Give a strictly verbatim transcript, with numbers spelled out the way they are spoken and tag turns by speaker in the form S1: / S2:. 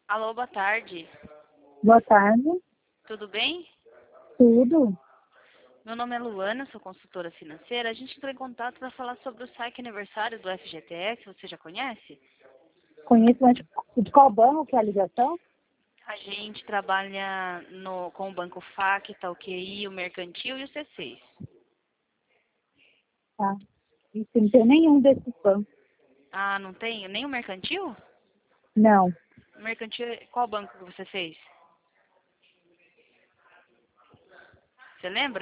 S1: Alô, boa tarde.
S2: Boa tarde.
S1: Tudo bem?
S2: Tudo?
S1: Meu nome é Luana, sou consultora financeira. A gente entrou em contato para falar sobre o S A I C aniversário do F G T S. Você já conhece?
S2: Conheço, mas de qual banco que é a ligação?
S1: A gente trabalha no, com o Banco F A C, tá, o Q I, o Mercantil e o C seis.
S2: Tá. Isso, não tem nenhum desses bancos.
S1: Ah, não tem? Nem o Mercantil?
S2: Não.
S1: O Mercantil, qual banco que você fez? Você lembra?